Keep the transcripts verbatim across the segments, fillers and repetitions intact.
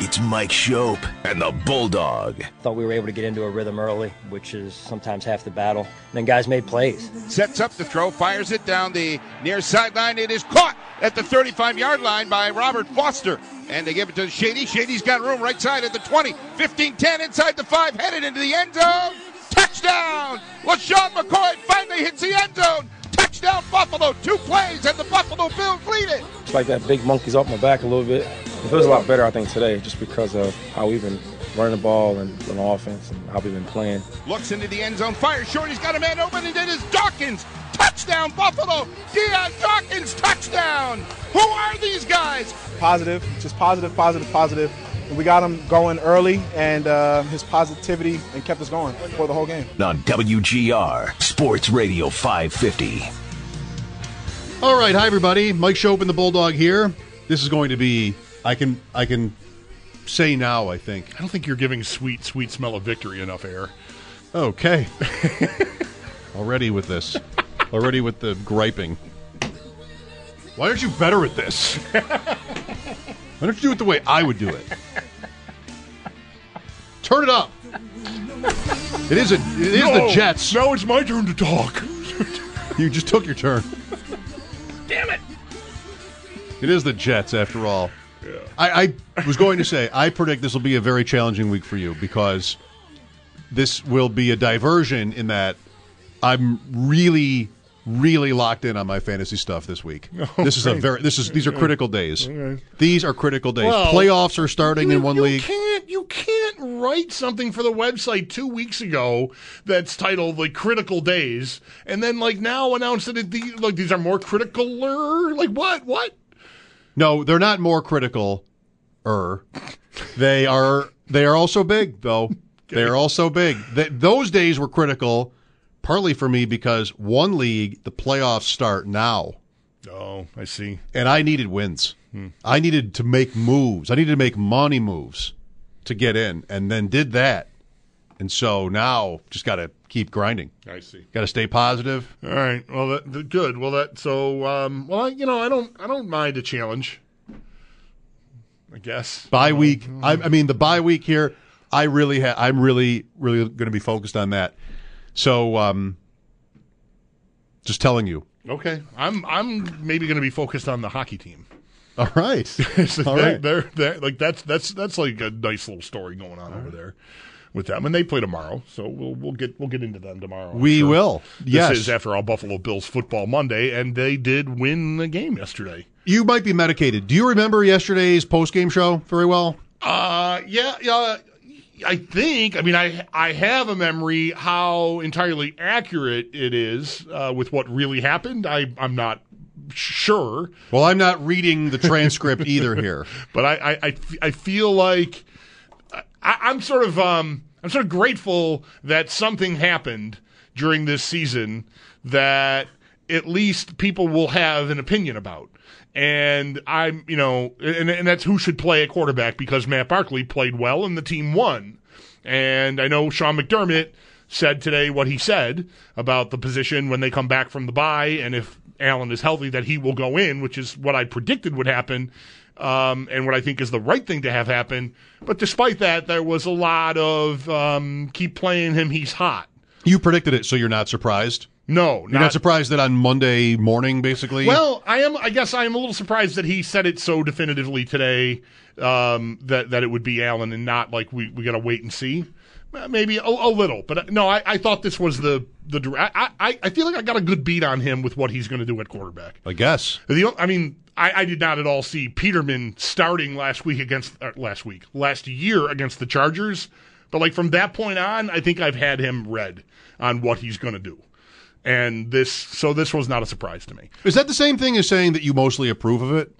It's Mike Schopp and the Bulldog. Thought we were able to get into a rhythm early, which is sometimes half the battle. And then guys made plays. Sets up the throw, fires it down the near sideline. It is caught at the thirty-five-yard line by Robert Foster. And they give it to Shady. Shady's got room right side at the twenty. fifteen ten inside the five, headed into the end zone. Touchdown! LaShawn McCoy finally hits the end zone. Touchdown Buffalo. Two plays and the Buffalo Bills lead it. It's like that big monkey's off my back a little bit. It feels a lot better, I think, today just because of how we've been running the ball and on offense and how we've been playing. Looks into the end zone, fires short. He's got a man open, and it is Dawkins. Touchdown Buffalo. Deion Dawkins, touchdown. Who are these guys? Positive, just positive, positive, positive. And we got him going early, and uh, his positivity and kept us going for the whole game. On W G R, Sports Radio five fifty. All right, hi everybody. Mike Schopp and the Bulldog here. This is going to be, I can I can say now, I think. I don't think you're giving sweet, sweet smell of victory enough air. Okay. Already with this. Already with the griping. Why aren't you better at this? Why don't you do it the way I would do it? Turn it up. It is a, it is no, the Jets. Now it's my turn to talk. You just took your turn. Damn it. It is the Jets, after all. Yeah. I, I was going to say, I predict this will be a very challenging week for you because this will be a diversion in that I'm really, really locked in on my fantasy stuff this week. Oh, this is great. a very this is these are critical days. Okay. These are critical days. Well, Playoffs are starting you, in one you league. Can't, you can't write something for the website two weeks ago that's titled like critical days, and then like now announce that it, the, like these are more criticaler. Like what? What? No, they're not more critical. Er, they are. They are also big, though. Okay. They are also big. Th- those days were critical, partly for me because one league, the playoffs start now. Oh, I see. And I needed wins. Hmm. I needed to make moves. I needed to make money moves to get in, and then did that. And so now, just got to keep grinding. I see. Got to stay positive. All right. Well, that, that, good. Well, that so. Um, well, I, you know, I don't. I don't mind a challenge. I guess bye week. I, I mean, the bye week here. I really. Ha- I'm really, really going to be focused on that. So, um, just telling you. Okay. I'm. I'm maybe going to be focused on the hockey team. All right. so All they're, right. They're, they're like that's that's that's like a nice little story going on All over right. there. With them, and they play tomorrow, so we'll we'll get we'll get into them tomorrow. I'm we sure. will. Yes, this is after all Buffalo Bills football Monday, and they did win the game yesterday. You might be medicated. Do you remember yesterday's post game show very well? Uh, yeah, yeah. I think. I mean, I I have a memory how entirely accurate it is uh, with what really happened. I I'm not sure. Well, I'm not reading the transcript either here, but I I I, I feel like. I, I'm sort of um, I'm sort of grateful that something happened during this season that at least people will have an opinion about. And I'm, you know, and, and that's who should play a quarterback because Matt Barkley played well and the team won. And I know Sean McDermott said today what he said about the position when they come back from the bye, and if Allen is healthy, that he will go in, which is what I predicted would happen. Um, and what I think is the right thing to have happen. But despite that, there was a lot of um, keep playing him, he's hot. You predicted it, so you're not surprised? No. You're not, not surprised that on Monday morning, basically? Well, I am. I guess I am a little surprised that he said it so definitively today um, that, that it would be Allen and not like we, we got to wait and see. Maybe a, a little. But no, I, I thought this was the the. I, I, I feel like I got a good beat on him with what he's going to do at quarterback. I guess. The, I mean, I, I did not at all see Peterman starting last week against uh, last week last year against the Chargers. But like from that point on, I think I've had him read on what he's going to do. And this, so this was not a surprise to me. Is that the same thing as saying that you mostly approve of it?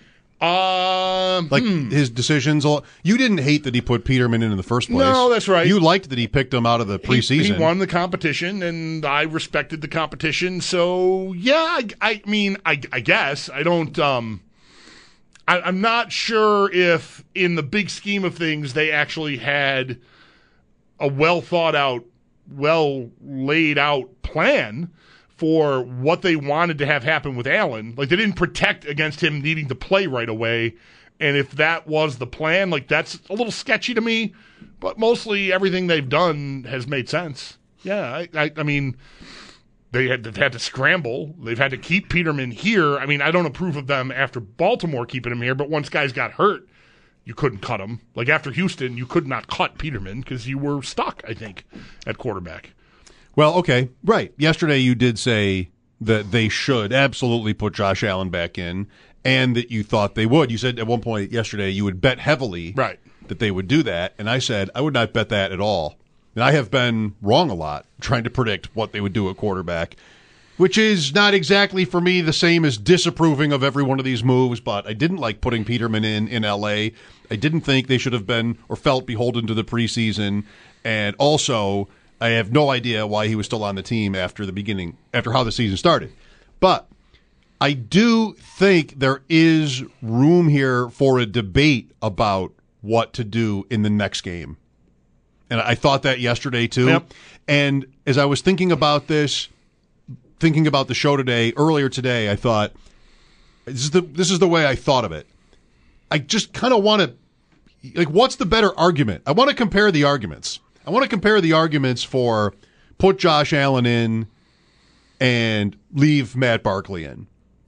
Um, like hmm. his decisions. You didn't hate that he put Peterman in in the first place. No, that's right. You liked that he picked him out of the preseason. He, he won the competition, and I respected the competition. So yeah, I, I mean, I, I guess I don't. Um, I, I'm not sure if, in the big scheme of things, they actually had a well thought out, well laid out plan for what they wanted to have happen with Allen. Like, they didn't protect against him needing to play right away And if that was the plan, like that's a little sketchy to me, but mostly everything they've done has made sense. Yeah, I, I, I mean, they had, they've had to scramble. They've had to keep Peterman here. I mean, I don't approve of them after Baltimore keeping him here, but once guys got hurt, you couldn't cut him. Like after Houston, you could not cut Peterman because you were stuck, I think, at quarterback. Well, okay, right. Yesterday you did say that they should absolutely put Josh Allen back in, and that you thought they would. You said at one point yesterday you would bet heavily right. that they would do that, and I said I would not bet that at all. And I have been wrong a lot trying to predict what they would do at quarterback, which is not exactly for me the same as disapproving of every one of these moves, but I didn't like putting Peterman in in L A. I didn't think they should have been or felt beholden to the preseason, and also I have no idea why he was still on the team after the beginning, after how the season started. But I do think there is room here for a debate about what to do in the next game. And I thought that yesterday too. Yep. And as I was thinking about this, thinking about the show today, earlier today, I thought, this is the, this is the way I thought of it. I just kind of want to, like, what's the better argument? I want to compare the arguments. I want to compare the arguments for put Josh Allen in and leave Matt Barkley in.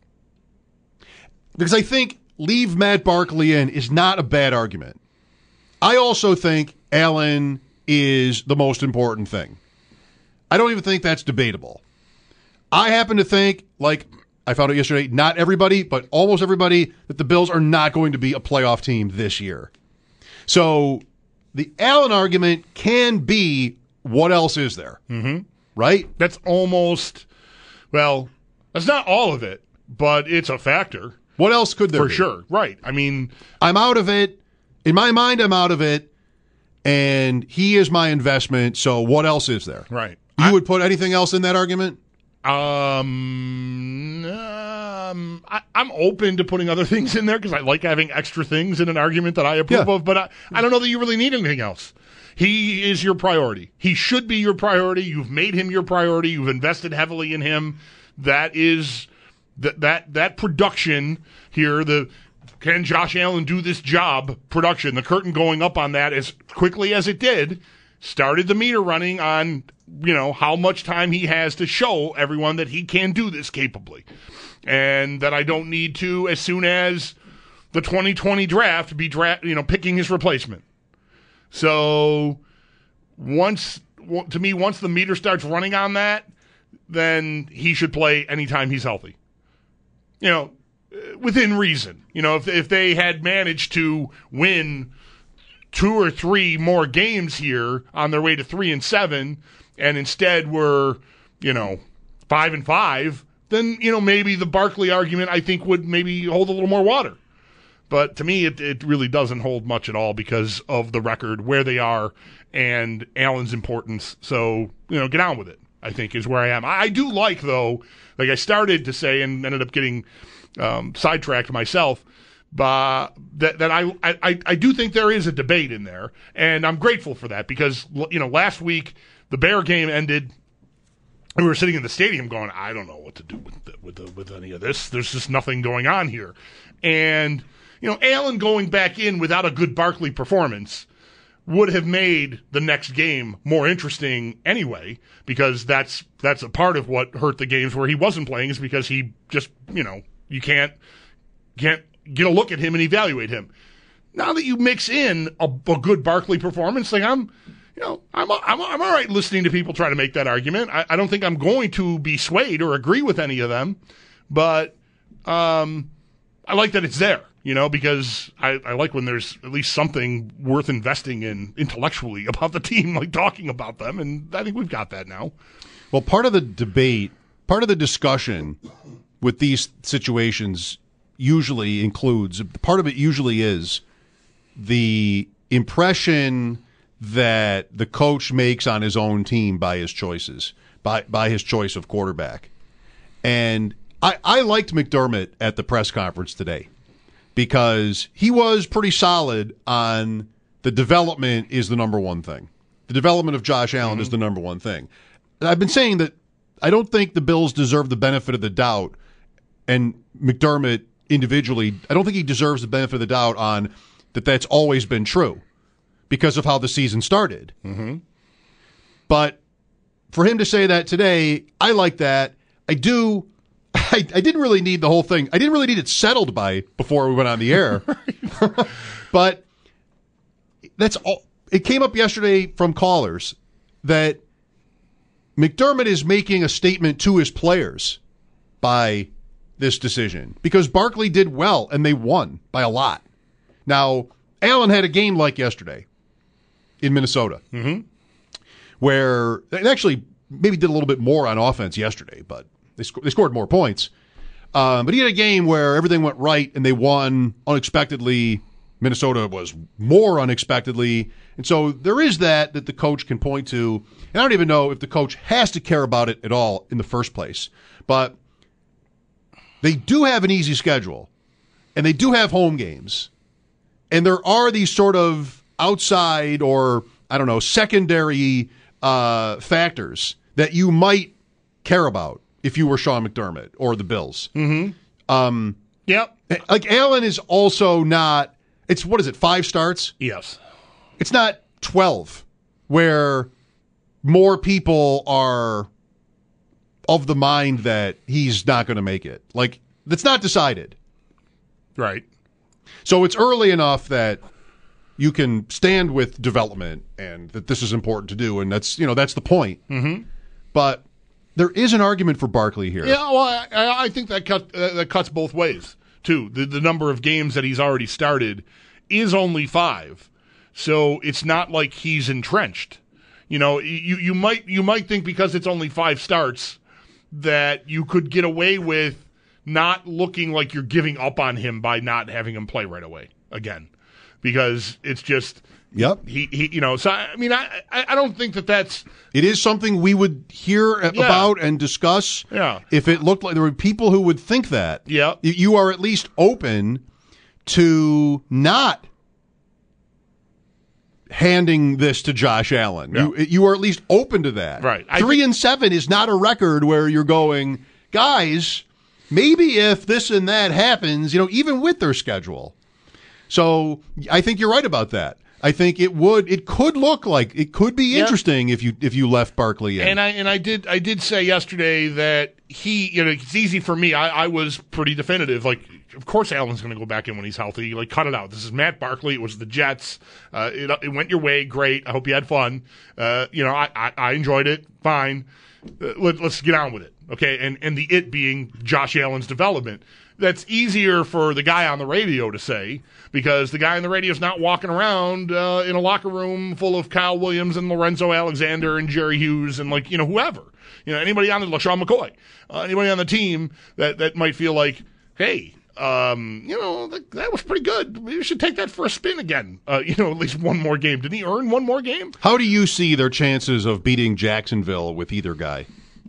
Because I think leave Matt Barkley in is not a bad argument. I also think Allen is the most important thing. I don't even think that's debatable. I happen to think, like I found out yesterday, not everybody, but almost everybody, that the Bills are not going to be a playoff team this year. So the Allen argument can be, what else is there? Mm-hmm. Right? That's almost, well, that's not all of it, but it's a factor. What else could there For be? sure. Right. I mean, I'm out of it. In my mind, I'm out of it. And he is my investment. So what else is there? right. You would put anything else in that argument? Um, um I, I'm open to putting other things in there because I like having extra things in an argument that I approve Yeah. of, but I, I don't know that you really need anything else. He is your priority. He should be your priority. You've made him your priority. You've invested heavily in him. That is that that that production here, the can Josh Allen do this job production, the curtain going up on that as quickly as it did, started the meter running on, you know, how much time he has to show everyone that he can do this capably. And that I don't need to, as soon as the twenty twenty draft, be draft, you know, picking his replacement. So once, to me, once the meter starts running on that, then he should play anytime he's healthy. You know, within reason. You know, if if they had managed to win two or three more games here on their way to three and seven, and instead were, you know, five and five, then, you know, maybe the Barkley argument, I think, would maybe hold a little more water. But to me, it, it really doesn't hold much at all because of the record, where they are, and Allen's importance. So, you know, get on with it, I think, is where I am. I, I do like, though, like I started to say and ended up getting um, sidetracked myself, but that, that I, I, I do think there is a debate in there, and I'm grateful for that because, you know, last week the Bear game ended. We were sitting in the stadium going, I don't know what to do with the, with the, with any of this. There's just nothing going on here. And, you know, Allen going back in without a good Barkley performance would have made the next game more interesting anyway, because that's that's a part of what hurt the games where he wasn't playing, is because he just, you know, you can't can't get a look at him and evaluate him. Now that you mix in a, a good Barkley performance, like I'm, you know, I'm I'm I'm all right listening to people try to make that argument. I, I don't think I'm going to be swayed or agree with any of them, but um, I like that it's there. You know, because I, I like when there's at least something worth investing in intellectually about the team, like talking about them, and I think we've got that now. Well, part of the debate, part of the discussion with these situations usually includes, part of it usually is the impression that the coach makes on his own team by his choices, by by his choice of quarterback. And I, I liked McDermott at the press conference today, because he was pretty solid on the development is the number one thing. The development of Josh Allen mm-hmm. is the number one thing. And I've been saying that I don't think the Bills deserve the benefit of the doubt, and McDermott individually, I don't think he deserves the benefit of the doubt on that that's always been true because of how the season started. Mm-hmm. But for him to say that today, I like that. I do. I, I didn't really need the whole thing. I didn't really need it settled by before we went on the air. But that's all. It came up yesterday from callers that McDermott is making a statement to his players by this decision because Barkley did well and they won by a lot. Now, Allen had a game like yesterday in Minnesota mm-hmm. where they actually maybe did a little bit more on offense yesterday, but they, sc- they scored more points. Um, but he had a game where everything went right and they won unexpectedly. Minnesota was more unexpectedly. And so there is that that the coach can point to. And I don't even know if the coach has to care about it at all in the first place. But they do have an easy schedule. And they do have home games. And there are these sort of outside or, I don't know, secondary uh, factors that you might care about if you were Sean McDermott or the Bills. Mm-hmm. Um, yep. Like Allen is also not, it's, what is it, five starts? Yes. It's not twelve where more people are of the mind that he's not going to make it. Like, that's not decided. Right. So it's early enough that you can stand with development and that this is important to do, and that's, you know, that's the point. Mm-hmm. But there is an argument for Barkley here. Yeah, well, I, I think that cut, uh, that cuts both ways, too. The, the number of games that he's already started is only five. So it's not like he's entrenched. You know, you, you might you might think because it's only five starts that you could get away with not looking like you're giving up on him by not having him play right away again, because it's just yep. He, he you know. So I mean, I I don't think that that's it is something we would hear yeah. about and discuss. Yeah. If it looked like there were people who would think that. Yeah. You are at least open to not handing this to Josh Allen. Yeah. You you are at least open to that. Right. I Three think- and seven is not a record where you're going, guys, maybe if this and that happens, you know, even with their schedule. So I think you're right about that. I think it would it could look like it could be Yeah. interesting if you if you left Barkley in. And I and I did I did say yesterday that he, you know, it's easy for me. I, I was pretty definitive. Like, of course, Allen's going to go back in when he's healthy. Like, cut it out. This is Matt Barkley. It was the Jets. Uh, it, it went your way. Great. I hope you had fun. Uh, you know, I, I, I enjoyed it. Fine. Uh, let, let's get on with it. Okay. And and the it being Josh Allen's development. That's easier for the guy on the radio to say, because the guy on the radio is not walking around uh, in a locker room full of Kyle Williams and Lorenzo Alexander and Jerry Hughes and, like, you know, whoever. You know, anybody on the LaShawn McCoy, uh, anybody on the team that, that might feel like, hey, um, you know, that, that was pretty good. Maybe we should take that for a spin again. Uh, you know, at least one more game. Didn't he earn one more game? How do you see their chances of beating Jacksonville with either guy?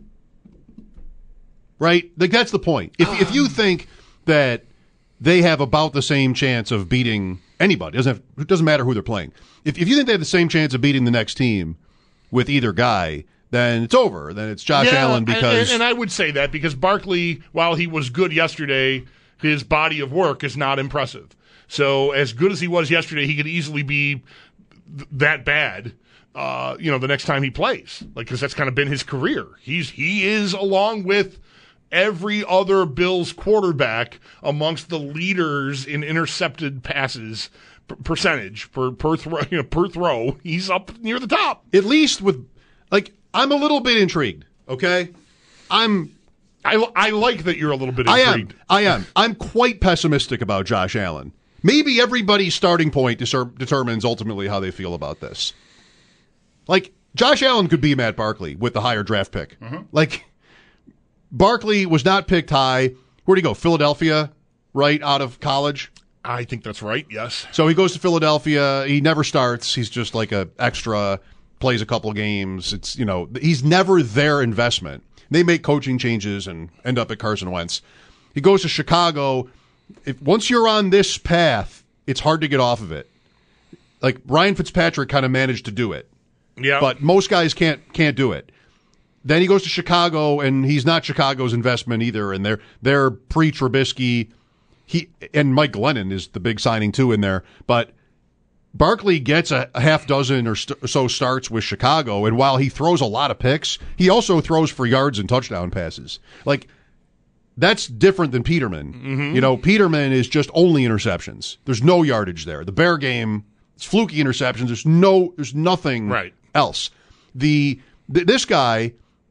Right? Like, that's the point. If if you think that they have about the same chance of beating anybody, doesn't have, it doesn't matter who they're playing. If if you think they have the same chance of beating the next team with either guy, then it's over. Then it's Josh Yeah, Allen because and, and I would say that because Barkley, while he was good yesterday, his body of work is not impressive. So as good as he was yesterday, he could easily be th- that bad. Uh, you know, the next time he plays, like, because that's kind of been his career. He's he is along with every other Bills quarterback amongst the leaders in intercepted passes p- percentage per per throw. You know, per throw, he's up near the top. at least with like I'm a little bit intrigued. Okay, I'm. I, I like that you're a little bit I intrigued. am. I am. I'm quite pessimistic about Josh Allen. Maybe everybody's starting point deser- determines ultimately how they feel about this. Like, Josh Allen could be Matt Barkley with the higher draft pick. Mm-hmm. Like, Barkley was not picked high. Where'd he go? Philadelphia, right out of college? I think that's right, yes. So he goes to Philadelphia. He never starts. He's just like a extra, plays a couple games. It's, you know, he's never their investment. They make coaching changes and end up at Carson Wentz. He goes to Chicago. If once you're on this path, it's hard to get off of it. Like, Ryan Fitzpatrick kind of managed to do it. Yeah. But most guys can't can't do it. Then he goes to Chicago, and he's not Chicago's investment either, and they're they're pre-Trubisky. he and Mike Glennon is the big signing too in there, but Barkley gets a, a half dozen or st- so starts with Chicago, and while he throws a lot of picks, he also throws for yards and touchdown passes. Like, that's different than Peterman. Mm-hmm. You know, Peterman is just only interceptions. There's no yardage there. The Bear game, it's fluky interceptions. There's no, there's nothing right. else. The th- this guy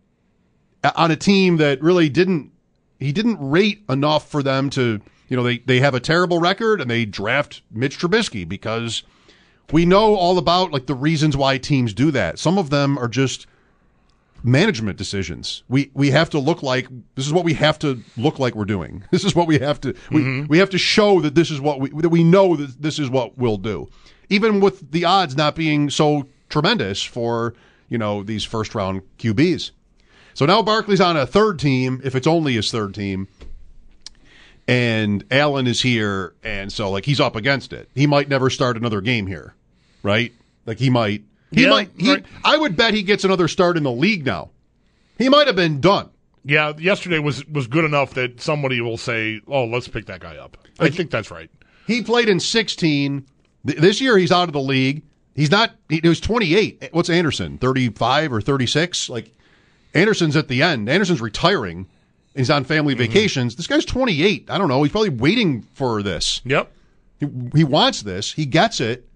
on a team that really didn't, he didn't rate enough for them to, you know, they they have a terrible record and they draft Mitch Trubisky because we know all about like the reasons why teams do that. Some of them are just management decisions. We we have to look like this is what we have to look like we're doing. This is what we have to we, mm-hmm. we have to show that this is what we that we know that this is what we'll do. Even with the odds not being so tremendous for, you know, these first round Q Bs. So now Barkley's on a third team, if it's only his third team. And Allen is here, and so like he's up against it. He might never start another game here, right? Like he might. He yeah, might. He, right. I would bet he gets another start in the league now. He might have been done. Yeah, yesterday was was good enough that somebody will say, "Oh, let's pick that guy up." Like, I think that's right. He played in sixteen. This year he's out of the league. He's not. He was twenty-eight. What's Anderson? thirty-five or thirty-six? Like Anderson's at the end. Anderson's retiring. He's on family mm-hmm. vacations. This guy's twenty-eight. I don't know. He's probably waiting for this. Yep. He, he wants this. He gets it.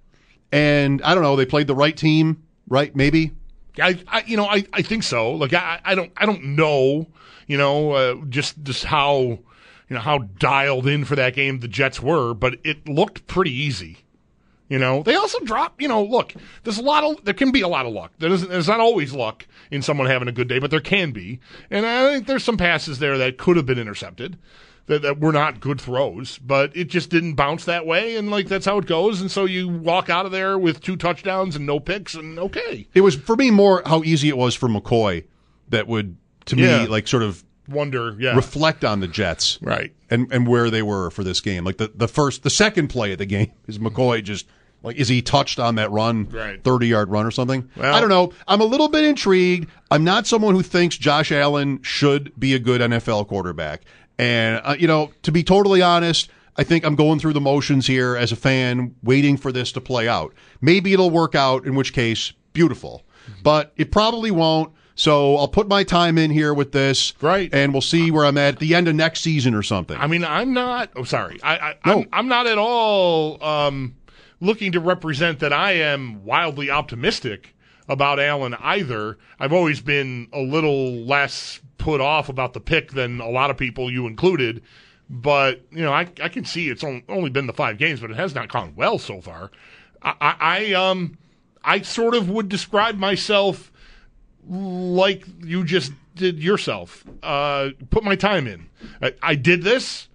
And I don't know. They played the right team, right? Maybe. I, I you know, I, I think so. Like I, I don't, I don't know. You know, uh, just just how, you know, how dialed in for that game the Jets were, but it looked pretty easy. You know, they also drop, you know, look, there's a lot of, there can be a lot of luck. There isn't, there's not always luck in someone having a good day, but there can be. And I think there's some passes there that could have been intercepted that, that were not good throws, but it just didn't bounce that way. And like, that's how it goes. And so you walk out of there with two touchdowns and no picks and okay. It was for me more how easy it was for McCoy that would, to yeah. me, like sort of wonder, yeah. reflect on the Jets. Right. And, and where they were for this game. Like the, the first, the second play of the game is McCoy just, like, is he touched on that run, right. thirty-yard run or something? Well, I don't know. I'm a little bit intrigued. I'm not someone who thinks Josh Allen should be a good N F L quarterback. And, uh, you know, to be totally honest, I think I'm going through the motions here as a fan, waiting for this to play out. Maybe it'll work out, in which case, beautiful. Mm-hmm. But it probably won't. So I'll put my time in here with this, right? And we'll see where I'm at at the end of next season or something. I mean, I'm not. Oh, sorry. I, I, no. I'm, I'm not at all um, looking to represent that I am wildly optimistic about Allen either. I've always been a little less put off about the pick than a lot of people, you included. But you know, I I can see it's only been the five games, but it has not gone well so far. I, I, I um I sort of would describe myself like you just did yourself. Uh, put my time in. I, I did this.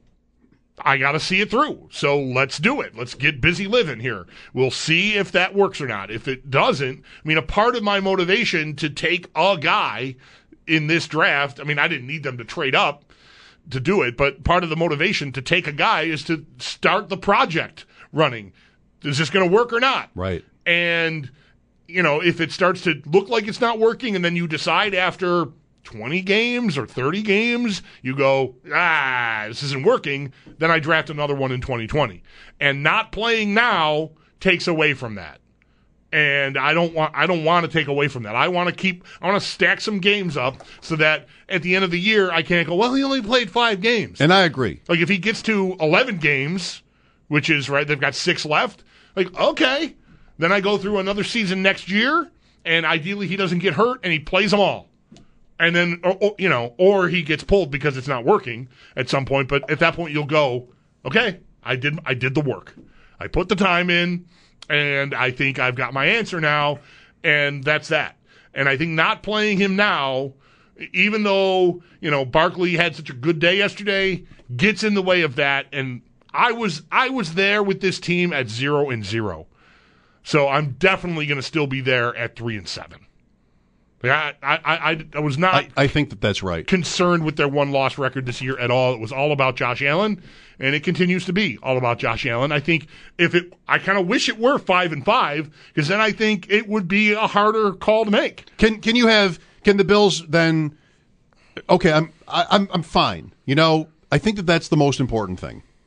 I got to see it through. So let's do it. Let's get busy living here. We'll see if that works or not. If it doesn't, I mean, a part of my motivation to take a guy in this draft, I mean, I didn't need them to trade up to do it, but part of the motivation to take a guy is to start the project running. Is this going to work or not? Right. And, you know, if it starts to look like it's not working and then you decide after twenty games or thirty games, you go, ah, this isn't working, then I draft another one in twenty twenty. And not playing now takes away from that. And I don't want I don't want to take away from that. I want to keep I want to stack some games up so that at the end of the year I can't go, well, he only played five games. And I agree. Like if he gets to eleven games, which is right, they've got six left, like, okay. Then I go through another season next year, and ideally he doesn't get hurt and he plays them all. And then, or, or, you know, or he gets pulled because it's not working at some point. But at that point, you'll go, okay, I did, I did the work. I put the time in, and I think I've got my answer now, and that's that. And I think not playing him now, even though, you know, Barkley had such a good day yesterday, gets in the way of that. And I was, I was there with this team at zero and zero. So I'm definitely going to still be there at three and seven. I, I, I, I was not. I, I think that that's right. Concerned with their one-loss record this year at all. It was all about Josh Allen, and it continues to be all about Josh Allen. I think if it, I kind of wish it were five and five because then I think it would be a harder call to make. Can can you have? Can the Bills then? Okay, I'm I, I'm I'm fine. You know, I think that that's the most important thing.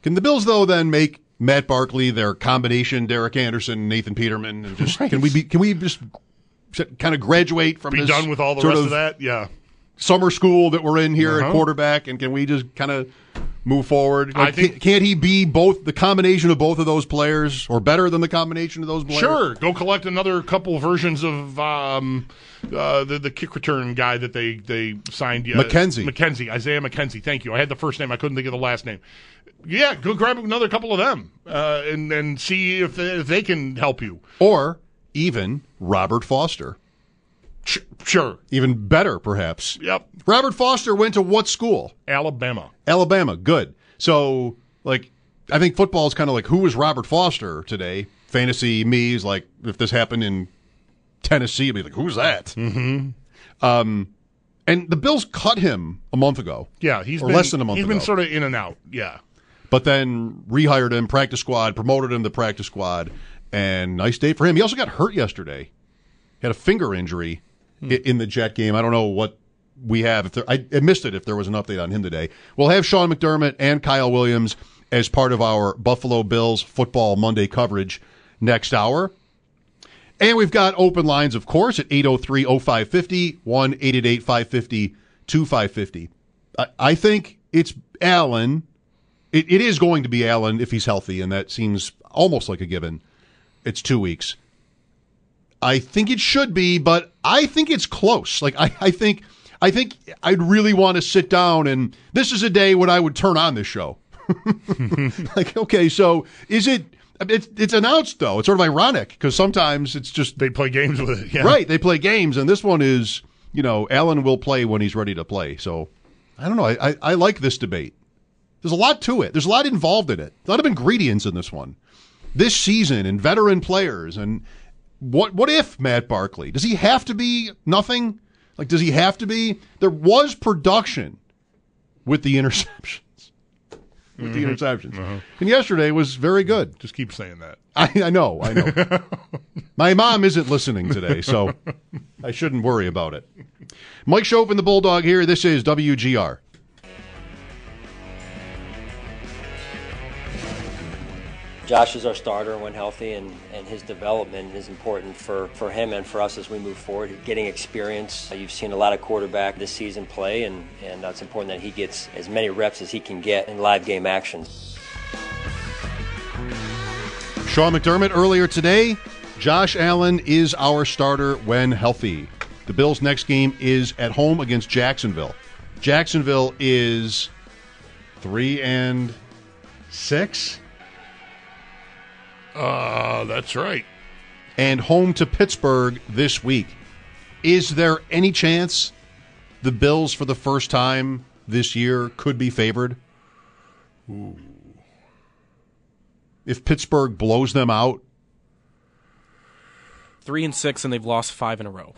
Can the Bills, though, then make Matt Barkley their combination Derek Anderson, Nathan Peterman, and just right. can we be can we just kind of graduate from be this done with all the sort rest of, of that? Yeah. Summer school that we're in here uh-huh. at quarterback, and can we just kind of move forward? Like, I think, can't, can't he be both the combination of both of those players, or better than the combination of those players? Sure, go collect another couple versions of um, uh, the the kick return guy that they they signed. Uh, McKenzie, McKenzie, Isaiah McKenzie. Thank you. I had the first name, I couldn't think of the last name. Yeah, go grab another couple of them uh, and and see if they, if they can help you, or even Robert Foster. Sure. Even better, perhaps. Yep. Robert Foster went to what school? Alabama. Alabama. Good. So, like, I think football is kind of like, who is Robert Foster today? Fantasy me is like, if this happened in Tennessee, I'd be like, who's that? Mm-hmm. Um, and the Bills cut him a month ago. Yeah, he's or been, less than a month he's ago. He's been sort of in and out, yeah. But then rehired him, practice squad, promoted him to practice squad, and nice day for him. He also got hurt yesterday. He had a finger injury in the Jet game. I don't know what we have. If there, I, I missed it if there was an update on him today. We'll have Sean McDermott and Kyle Williams as part of our Buffalo Bills Football Monday coverage next hour. And we've got open lines, of course, at eight oh three oh five five oh, one eight eight eight five five oh two five five oh. I, I think it's Allen. It, it is going to be Allen if he's healthy, and that seems almost like a given. It's two weeks. I think it should be, but I think it's close. Like I, I think, I think I'd really want to sit down, and this is a day when I would turn on this show. Like, okay, so is it? It's, it's announced though. It's sort of ironic because sometimes it's just they play games with it. Yeah. Right, they play games, and this one is, you know, Allen will play when he's ready to play. So I don't know. I, I, I like this debate. There's a lot to it. There's a lot involved in it. A lot of ingredients in this one. This season and veteran players and. What what if Matt Barkley? Does he have to be nothing? Like, does he have to be? There was production with the interceptions. With mm-hmm. the interceptions. Uh-huh. And yesterday was very good. Just keep saying that. I, I know, I know. My mom isn't listening today, so I shouldn't worry about it. Mike Chopin, the Bulldog here. This is W G R. Josh is our starter when healthy, and, and his development is important for, for him and for us as we move forward. Getting experience. You've seen a lot of quarterback this season play, and, and it's important that he gets as many reps as he can get in live game action. Sean McDermott earlier today. Josh Allen is our starter when healthy. The Bills' next game is at home against Jacksonville. Jacksonville is three and six. Uh, that's right. And home to Pittsburgh this week. Is there any chance the Bills, for the first time this year, could be favored? Ooh. If Pittsburgh blows them out? Three and six, and they've lost five in a row.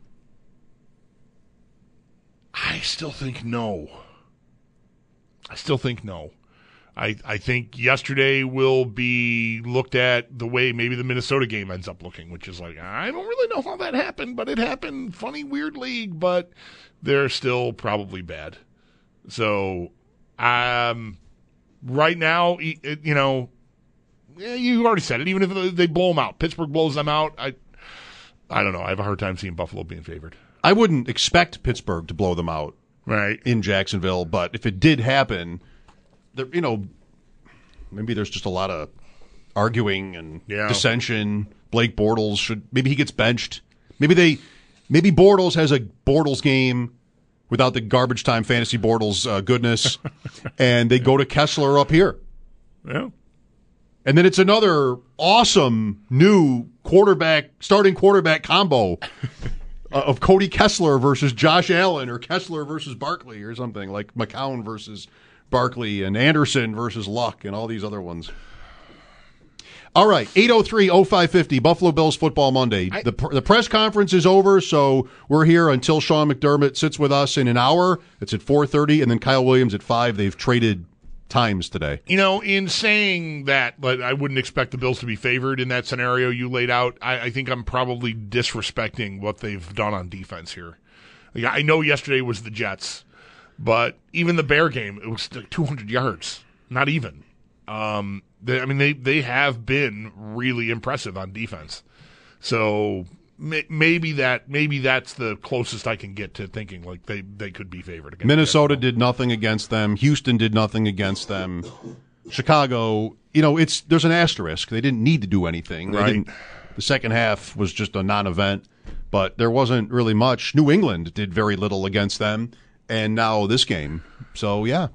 I still think no. I still think no. I, I think yesterday will be looked at the way maybe the Minnesota game ends up looking, which is like, I don't really know how that happened, but it happened. Funny, weird league, but they're still probably bad. So, um, right now, you know, you already said it. Even if they blow them out, Pittsburgh blows them out, I, I don't know. I have a hard time seeing Buffalo being favored. I wouldn't expect Pittsburgh to blow them out right in Jacksonville, but if it did happen, there, you know, maybe there's just a lot of arguing and yeah. dissension. Blake Bortles should maybe he gets benched. Maybe they maybe Bortles has a Bortles game without the garbage time fantasy Bortles uh, goodness, and they go to Kessler up here. Yeah. And then it's another awesome new quarterback, starting quarterback combo uh, of Cody Kessler versus Josh Allen, or Kessler versus Barkley, or something like McCown versus Barkley, and Anderson versus Luck, and all these other ones. All right, eight oh three oh five five oh, Buffalo Bills Football Monday. I, the the press conference is over, so we're here until Sean McDermott sits with us in an hour. It's at four thirty, and then Kyle Williams at five. They've traded times today. You know, in saying that, but I wouldn't expect the Bills to be favored in that scenario you laid out. I, I think I'm probably disrespecting what they've done on defense here. Like, I know yesterday was the Jets, but even the Bear game, it was like two hundred yards. Not even. Um, they, I mean, they, they have been really impressive on defense. So may, maybe that maybe that's the closest I can get to thinking like they, they could be favored against Minnesota did nothing against them. Houston did nothing against them. Chicago, you know, it's there's an asterisk. They didn't need to do anything. They Right. didn't, the second half was just a non-event, but there wasn't really much. New England did very little against them, and now this game. So, yeah.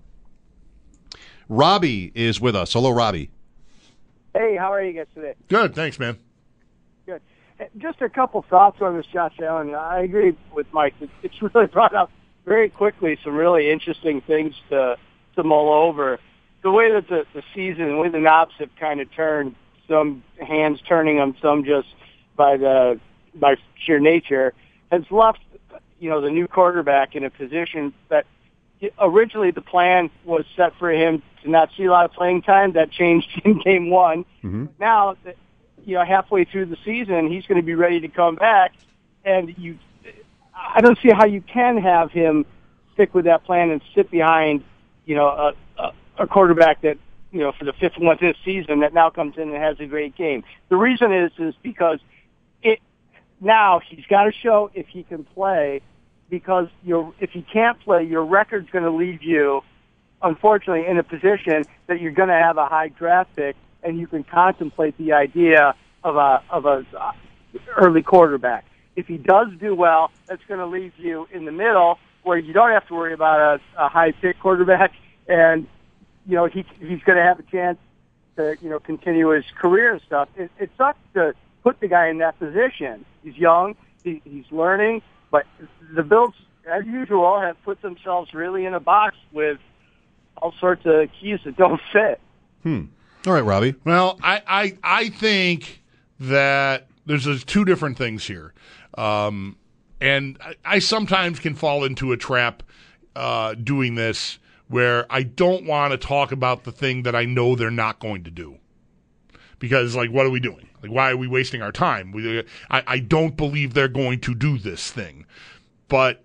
Robbie is with us. Hello, Robbie. Hey, how are you guys today? Good, thanks, man. Good. Just a couple thoughts on this Josh Allen. I agree with Mike. It's really brought up very quickly some really interesting things to to mull over. The way that the, the season, the way the knobs have kind of turned, some hands turning them, some just by the by sheer nature, has left, you know, the new quarterback in a position that originally the plan was set for him to not see a lot of playing time. That changed in game one. Mm-hmm. Now, you know, halfway through the season, he's going to be ready to come back, and you, I don't see how you can have him stick with that plan and sit behind, you know, a, a, a quarterback that, you know, for the fifth one this season that now comes in and has a great game. The reason is is because it now he's got to show if he can play, because you're, if he can't play, your record's going to leave you, unfortunately, in a position that you're going to have a high draft pick, and you can contemplate the idea of a of a early quarterback. If he does do well, that's going to leave you in the middle where you don't have to worry about a, a high pick quarterback, and you know he he's going to have a chance to you know continue his career and stuff. It, it sucks to put the guy in that position. He's young, he, he's learning, but the Bills, as usual, have put themselves really in a box with all sorts of keys that don't fit. Hmm. All right, Robbie. Well, I, I, I think that there's, there's two different things here. Um, and I, I sometimes can fall into a trap uh, doing this where I don't want to talk about the thing that I know they're not going to do. Because, like, what are we doing? Like, why are we wasting our time? We, I, I don't believe they're going to do this thing. But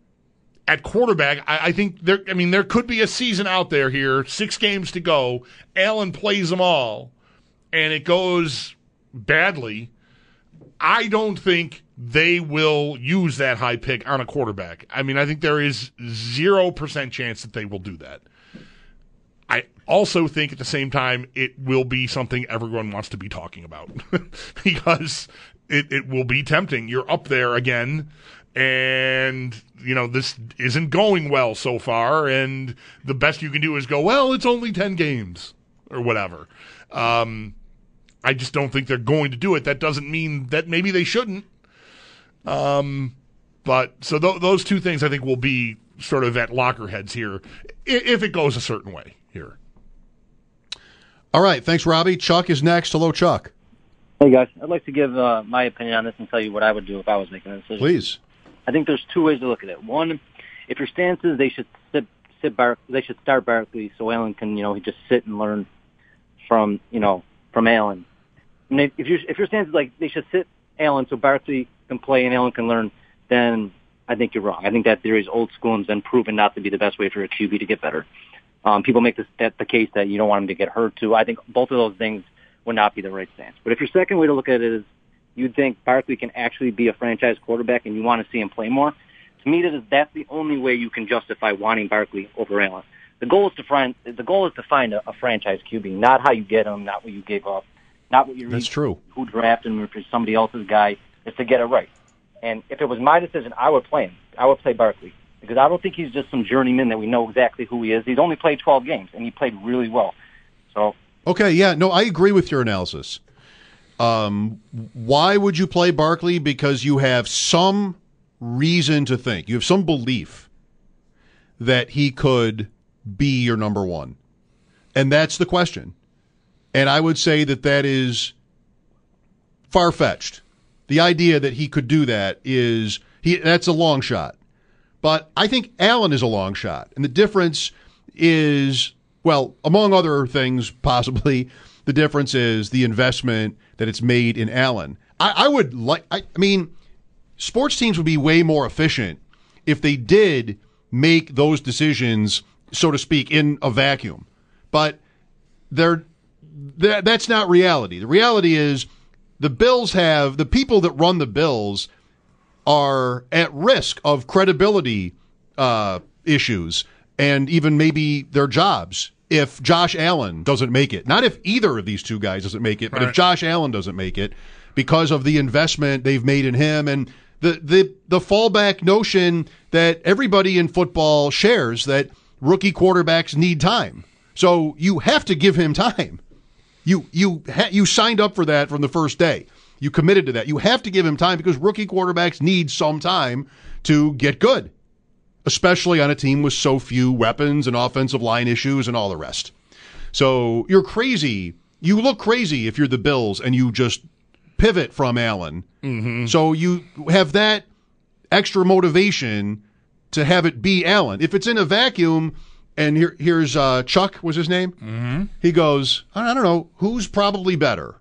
at quarterback, I, I think there. I mean, there could be a season out there here, six games to go. Allen plays them all, and it goes badly. I don't think they will use that high pick on a quarterback. I mean, I think there is zero percent chance that they will do that. I also think at the same time it will be something everyone wants to be talking about because it, it will be tempting. You're up there again, and you know this isn't going well so far, and the best you can do is go, well, it's only ten games or whatever. Um, I just don't think they're going to do it. That doesn't mean that maybe they shouldn't. Um, but so th- those two things I think will be sort of at lockerheads here if it goes a certain way here. All right. Thanks, Robbie. Chuck is next. Hello, Chuck. Hey, guys. I'd like to give uh, my opinion on this and tell you what I would do if I was making a decision. Please. I think there's two ways to look at it. One, if your stance is they should sit, sit Bar- they should start Barkley so Allen can, you know, just sit and learn from, you know, from Allen. And if you if your stance is like they should sit Allen so Barkley can play and Allen can learn, then I think you're wrong. I think that theory is old school and has been proven not to be the best way for a Q B to get better. Um, people make this that the case that you don't want him to get hurt too. I think both of those things would not be the right stance. But if your second way to look at it is you think Barkley can actually be a franchise quarterback and you want to see him play more, to me that is that's the only way you can justify wanting Barkley over Allen. The goal is to find the goal is to find a, a franchise Q B, not how you get him, not what you gave up, not what you That's true. Who drafted him if it's somebody else's guy. Is to get it right. And if it was my decision, I would play him. I would play Barkley. Because I don't think he's just some journeyman that we know exactly who he is. He's only played twelve games, and he played really well. So Okay, yeah, no, I agree with your analysis. Um, why would you play Barkley? Because you have some reason to think, you have some belief that he could be your number one. And that's the question. And I would say that that is far-fetched. The idea that he could do that is, he that's a long shot. But I think Allen is a long shot. And the difference is, well, among other things, possibly, the difference is the investment that it's made in Allen. I, I would like, I, I mean, sports teams would be way more efficient if they did make those decisions, so to speak, in a vacuum. But they're that, that's not reality. The reality is the Bills have the people that run the Bills are at risk of credibility uh, issues and even maybe their jobs if Josh Allen doesn't make it. Not if either of these two guys doesn't make it, but right. if Josh Allen doesn't make it because of the investment they've made in him and the, the, the fallback notion that everybody in football shares that rookie quarterbacks need time. So you have to give him time. You you ha- you signed up for that from the first day. You committed to that. You have to give him time because rookie quarterbacks need some time to get good, especially on a team with so few weapons and offensive line issues and all the rest. So you're crazy. You look crazy if you're the Bills and you just pivot from Allen. Mm-hmm. So you have that extra motivation to have it be Allen. If it's in a vacuum, and here, here's uh, Chuck, was his name? Mm-hmm. He goes, I don't know, who's probably better?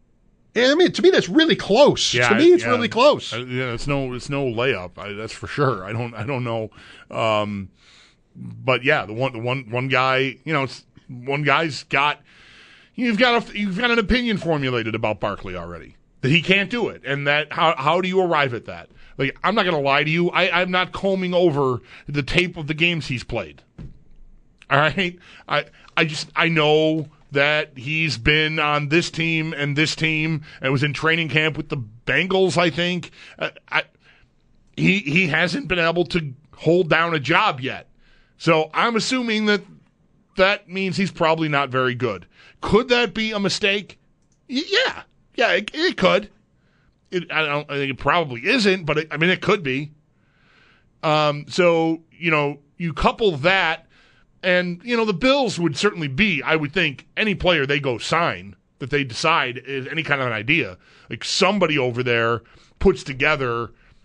I mean, to me, that's really close. Yeah, to me, it's yeah. really close. Uh, yeah, it's no, it's no layup. I, that's for sure. I don't, I don't know. Um, but yeah, the one, the one, one guy, you know, it's, one guy's got, you've got a, you've got an opinion formulated about Barkley already that he can't do it, and that how, how do you arrive at that? Like, I'm not going to lie to you. I, I'm not combing over the tape of the games he's played. All right, I, I just, I know that he's been on this team and this team and was in training camp with the Bengals, I think. Uh, I, he he hasn't been able to hold down a job yet. So I'm assuming that that means he's probably not very good. Could that be a mistake? Y- yeah. Yeah, it, it could. It, I don't I think it probably isn't, but it, I mean, it could be. Um. So, you know, you couple that. And, you know, the Bills would certainly be, I would think, any player they go sign that they decide is any kind of an idea. Like somebody over there puts together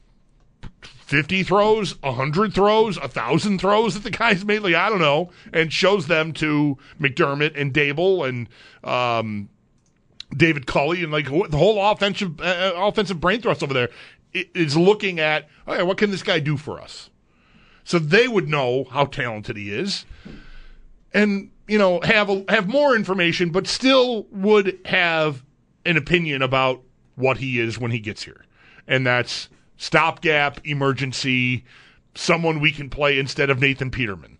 fifty throws, one hundred throws, one thousand throws that the guy's made, like, I don't know, and shows them to McDermott and Dable and um, David Culley and, like, the whole offensive, uh, offensive brain trust over there is looking at, okay, what can this guy do for us? So they would know how talented he is and, you know, have a, have more information, but still would have an opinion about what he is when he gets here. And that's stopgap, emergency, someone we can play instead of Nathan Peterman.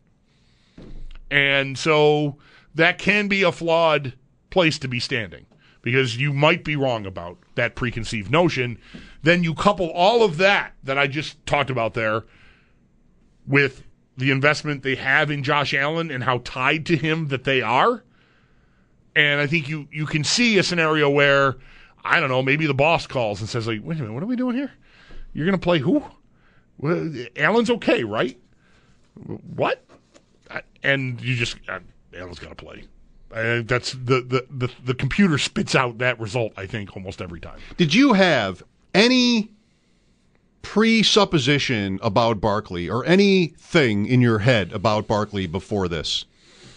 And so that can be a flawed place to be standing because you might be wrong about that preconceived notion. Then you couple all of that that I just talked about there with the investment they have in Josh Allen and how tied to him that they are. And I think you, you can see a scenario where, I don't know, maybe the boss calls and says, like, wait a minute, what are we doing here? You're going to play who? Well, Allen's okay, right? What? And you just, uh, Allen's got to play. Uh, that's the, the, the, the computer spits out that result, I think, almost every time. Did you have any presupposition about Barkley or anything in your head about Barkley before this?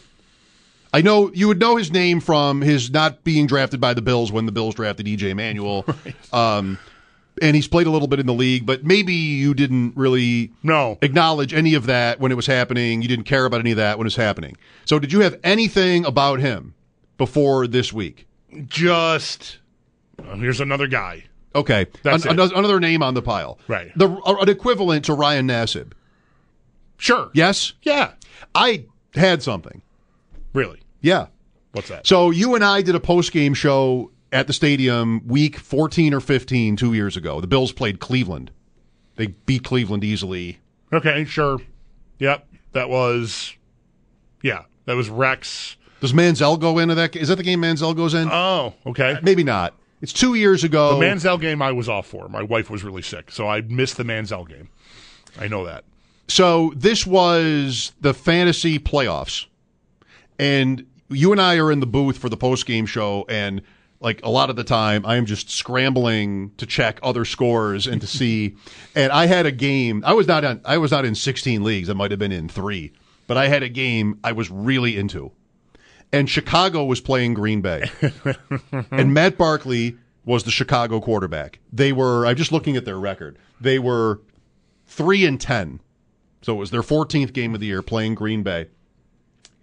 I know you would know his name from his not being drafted by the Bills when the Bills drafted E J Manuel. Right. Um, and he's played a little bit in the league, but maybe you didn't really no. acknowledge any of that when it was happening. You didn't care about any of that when it was happening. So did you have anything about him before this week? Just, uh, here's another guy. Okay, That's An- it. another name on the pile. Right. The, an equivalent to Ryan Nassib. Sure. Yes? Yeah. I had something. Really? Yeah. What's that? So you and I did a post-game show at the stadium week fourteen or fifteen two years ago. The Bills played Cleveland. They beat Cleveland easily. Okay, sure. Yep. That was, yeah, that was Rex. Does Manziel go into that? Is that the game Manziel goes in? Oh, okay. Maybe not. It's two years ago. The Manziel game I was off for. My wife was really sick, so I missed the Manziel game. I know that. So this was the fantasy playoffs. And you and I are in the booth for the post-game show, and like a lot of the time, I am just scrambling to check other scores and to see. And I had a game. I was not on. I was not in sixteen leagues. I might have been in three, but I had a game I was really into. And Chicago was playing Green Bay, and Matt Barkley was the Chicago quarterback. They were. I'm just looking at their record. They were three and ten, so it was their fourteenth game of the year playing Green Bay.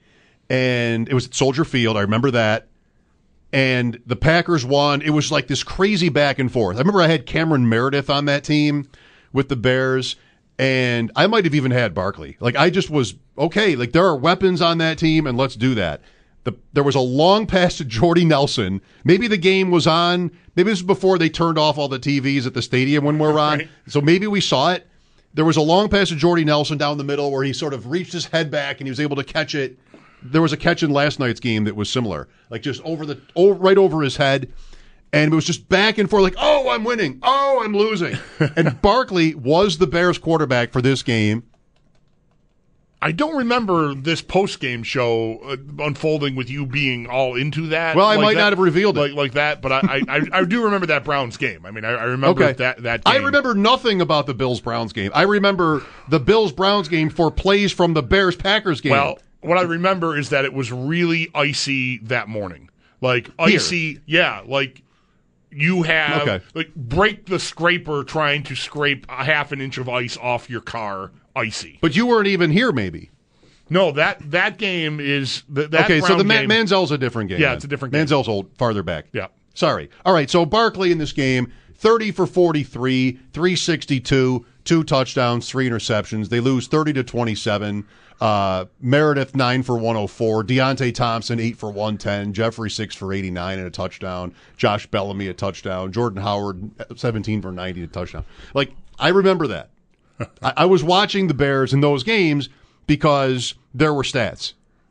and it was at Soldier Field. I remember that. And the Packers won. It was like this crazy back and forth. I remember I had Cameron Meredith on that team with the Bears, and I might have even had Barkley. Like, I just was, okay, like, there are weapons on that team, and let's do that. The, there was a long pass to Jordy Nelson. Maybe the game was on. Maybe this was before they turned off all the T Vs at the stadium when we're on. Right. So maybe we saw it. There was a long pass to Jordy Nelson down the middle where he sort of reached his head back, and he was able to catch it. There was a catch in last night's game that was similar, like just over the, over, right over his head, and it was just back and forth, like, oh, I'm winning, oh, I'm losing. And Barkley was the Bears quarterback for this game. I don't remember this post-game show uh, unfolding with you being all into that. Well, I like might that, not have revealed it like, like that, but I, I, I do remember that Browns game. I mean, I, I remember okay. that that game. I remember nothing about the Bills-Browns game. I remember the Bills-Browns game for plays from the Bears-Packers game. Well, what I remember is that it was really icy that morning. Like, icy, Here. yeah, like you have, okay. like, break the scraper trying to scrape a half an inch of ice off your car, icy. But you weren't even here, maybe. No, that that game is that. that okay, so the game, Man- Manziel's a different game. Yeah, then. it's a different game. Manziel's old, farther back. Yeah. Sorry. All right, so Barkley in this game, thirty for forty-three, three sixty-two, two touchdowns, three interceptions. They lose thirty to twenty-seven. Uh, Meredith, nine for one oh four. Deontay Thompson, eight for one ten. Jeffrey, six for eighty-nine and a touchdown. Josh Bellamy, a touchdown. Jordan Howard, seventeen for ninety, a touchdown. Like, I remember that. I, I was watching the Bears in those games because there were stats.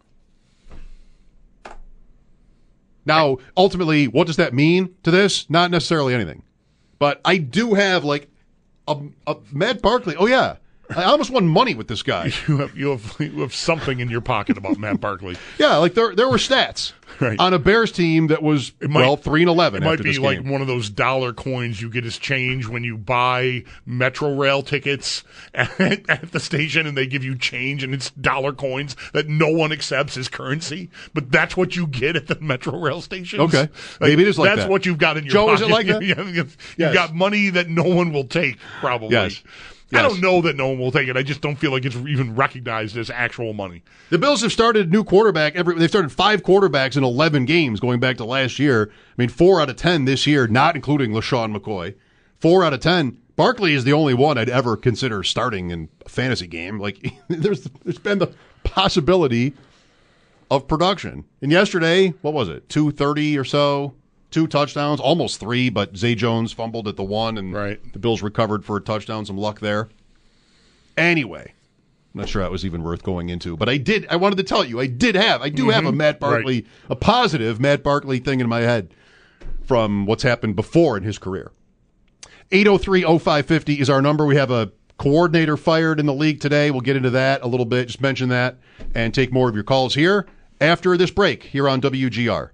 Now, ultimately, what does that mean to this? Not necessarily anything. But I do have, like, a, a Matt Barkley. Oh, yeah. I almost won money with this guy. You have, you have you have something in your pocket about Matt Barkley. Yeah, like there there were stats right. on a Bears team that was, it might, well, three and eleven It after might be this like game. one of those dollar coins you get as change when you buy Metro Rail tickets at, at the station, and they give you change, and it's dollar coins that no one accepts as currency, but that's what you get at the Metro Rail stations. Okay, like, maybe it is like that's that. That's what you've got in your Joe, pocket. is it like that? You've yes. you got money that no one will take, probably. Yes. I Yes. don't know that no one will take it. I just don't feel like it's even recognized as actual money. The Bills have started a new quarterback. Every They've started five quarterbacks in eleven games going back to last year. I mean, four out of ten this year, not including LaShawn McCoy. Four out of ten. Barkley is the only one I'd ever consider starting in a fantasy game. Like, there's there's been the possibility of production. And yesterday, what was it, two thirty or so? Two touchdowns, almost three, but Zay Jones fumbled at the one, and right. the Bills recovered for a touchdown. Some luck there. Anyway, I'm not sure that was even worth going into, but I did. I wanted to tell you, I did have, I do mm-hmm. have a Matt Barkley, right. a positive Matt Barkley thing in my head from what's happened before in his career. eight oh three oh five fifty is our number. We have a coordinator fired in the league today. We'll get into that a little bit, just mention that, and take more of your calls here after this break here on W G R.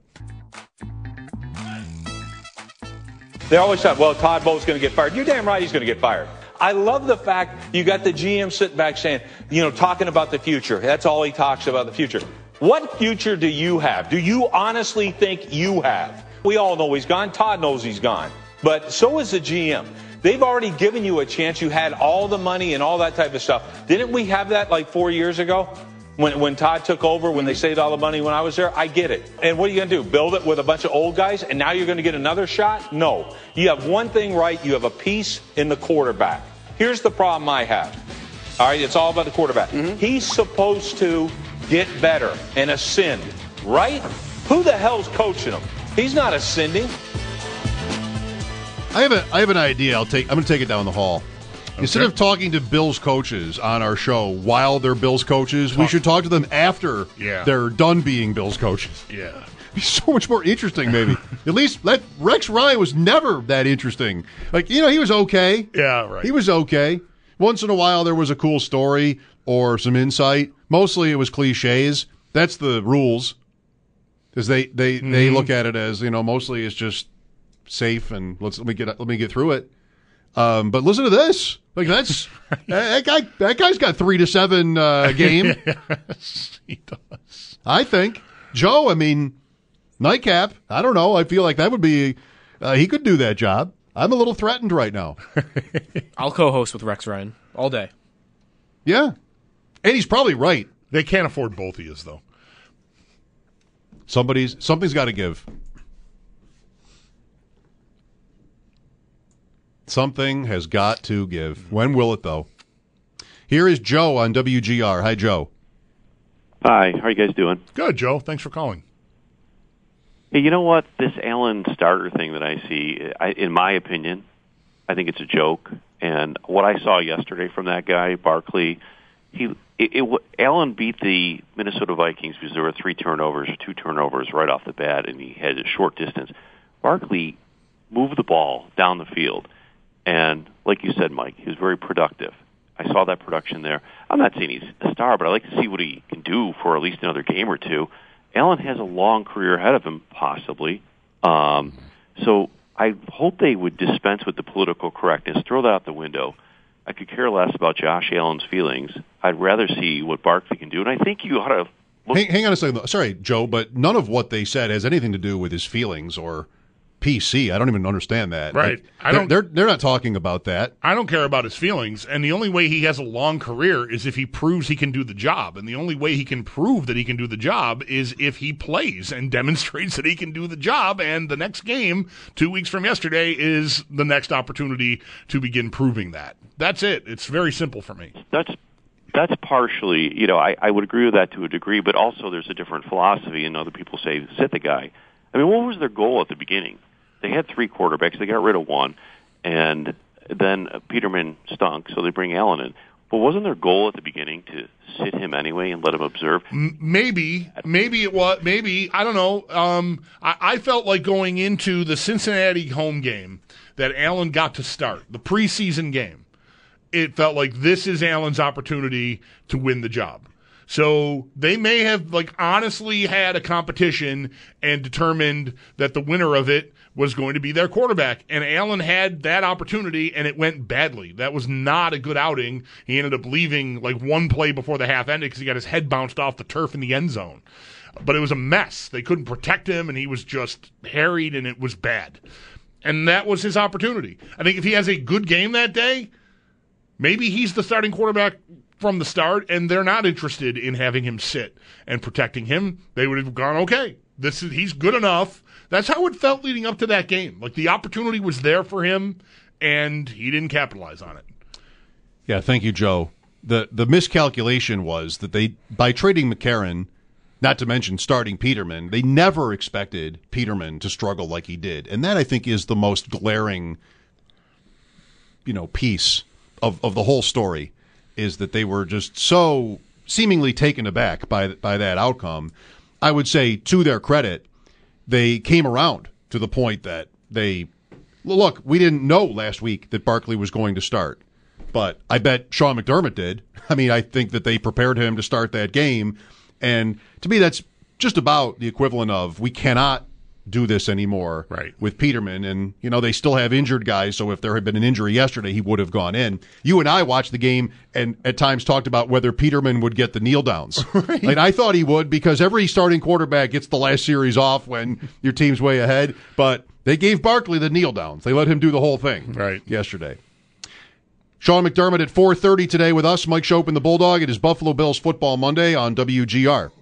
They always thought, well, Todd Bowles going to get fired. You're damn right he's going to get fired. I love the fact you got the G M sitting back saying, you know, talking about the future. That's all he talks about, the future. What future do you have? Do you honestly think you have? We all know he's gone. Todd knows he's gone. But so is the G M. They've already given you a chance. You had all the money and all that type of stuff. Didn't we have that like four years ago? When, when Todd took over, when they saved all the money when I was there, I get it. And what are you going to do? Build it with a bunch of old guys, and now you're going to get another shot? No. You have one thing right. You have a piece in the quarterback. Here's the problem I have. All right, it's all about the quarterback. Mm-hmm. He's supposed to get better and ascend, right? Who the hell's coaching him? He's not ascending. I have a I have an idea. I'll take. I'm going to take it down the hall. Okay. Instead of talking to Bills coaches on our show while they're Bills coaches, talk. we should talk to them after yeah. they're done being Bills coaches. Yeah. It'd be so much more interesting, maybe. At least that Rex Ryan was never that interesting. Like, you know, he was okay. Yeah, right. He was okay. Once in a while there was a cool story or some insight. Mostly it was cliches. That's the rules. Because they, they, mm-hmm. they look at it as, you know, mostly it's just safe and let's let me get let me get through it. Um, but listen to this. Like that's right. that guy. That guy's got three to seven uh, game. Yes, he does. I think Joe. I mean, nightcap. I don't know. I feel like that would be. Uh, he could do that job. I'm a little threatened right now. I'll co-host with Rex Ryan all day. Yeah, and he's probably right. They can't afford both of you, though. Somebody's something's got to give. Something has got to give. When will it, though? Here is Joe on W G R. Hi, Joe. Hi. How are you guys doing? Good, Joe. Thanks for calling. Hey, you know what? This Allen starter thing that I see, I, in my opinion, I think it's a joke. And what I saw yesterday from that guy, Barkley, he it, it, Allen beat the Minnesota Vikings because there were three turnovers or two turnovers right off the bat, and he had a short distance. Barkley moved the ball down the field. And like you said, Mike, he was very productive. I saw that production there. I'm not saying he's a star, but I like to see what he can do for at least another game or two. Allen has a long career ahead of him, possibly. Um, so I hope they would dispense with the political correctness, throw that out the window. I could care less about Josh Allen's feelings. I'd rather see what Barkley can do. And I think you ought to look. Hang, hang on a second. Sorry, Joe, but none of what they said has anything to do with his feelings or P C. I don't even understand that. Right. Like, I don't. They're, they're not talking about that. I don't care about his feelings, and the only way he has a long career is if he proves he can do the job. And the only way he can prove that he can do the job is if he plays and demonstrates that he can do the job. And the next game, two weeks from yesterday, is the next opportunity to begin proving that. That's it. It's very simple for me. That's that's partially, you know, I, I would agree with that to a degree, but also there's a different philosophy, and other people say, sit the guy. I mean, what was their goal at the beginning? They had three quarterbacks. They got rid of one, and then Peterman stunk, so they bring Allen in. But wasn't their goal at the beginning to sit him anyway and let him observe? Maybe, maybe it was. Maybe I don't know. Um, I, I felt like going into the Cincinnati home game that Allen got to start the preseason game. It felt like this is Allen's opportunity to win the job. So they may have, like, honestly had a competition and determined that the winner of it was going to be their quarterback. And Allen had that opportunity, and it went badly. That was not a good outing. He ended up leaving, like, one play before the half ended because he got his head bounced off the turf in the end zone. But it was a mess. They couldn't protect him, and he was just harried, and it was bad. And that was his opportunity. I think if he has a good game that day, maybe he's the starting quarterback from the start, and they're not interested in having him sit and protecting him. They would have gone, okay, this is he's good enough. That's how it felt leading up to that game. Like, the opportunity was there for him, and he didn't capitalize on it. Yeah, thank you, Joe. The the miscalculation was that they, by trading McCarron, not to mention starting Peterman, they never expected Peterman to struggle like he did. And that, I think, is the most glaring, you know, piece of, of the whole story. Is that they were just so seemingly taken aback by by that outcome. I would say, to their credit, they came around to the point that they, look, we didn't know last week that Barkley was going to start, but I bet Sean McDermott did. I mean, I think that they prepared him to start that game, and to me that's just about the equivalent of we cannot do this anymore right. with Peterman. And, you know, they still have injured guys, so if there had been an injury yesterday, he would have gone in. You and I watched the game and at times talked about whether Peterman would get the kneel downs. Right. Like, I thought he would, because every starting quarterback gets the last series off when your team's way ahead, but they gave Barkley the kneel downs. They let him do the whole thing right. yesterday. Sean McDermott at four thirty today with us. Mike Schopp and the Bulldog. It is Buffalo Bills Football Monday on W G R.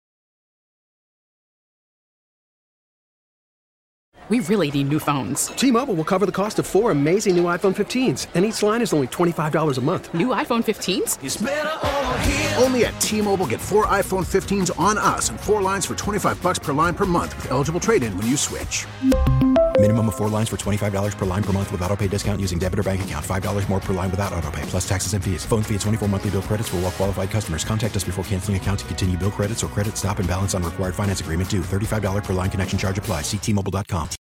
We really need new phones. T-Mobile will cover the cost of four amazing new iPhone fifteens, and each line is only twenty-five dollars a month. New iPhone fifteens? It's better over here. Only at T-Mobile, get four iPhone fifteens on us and four lines for twenty-five dollars per line per month with eligible trade-in when you switch. Minimum of four lines for twenty-five dollars per line per month with autopay discount using debit or bank account. five dollars more per line without autopay, plus taxes and fees. Phone fee at twenty-four monthly bill credits for well-qualified customers. Contact us before canceling account to continue bill credits or credit stop and balance on required finance agreement due. thirty-five dollars per line connection charge applies. See T Mobile dot com.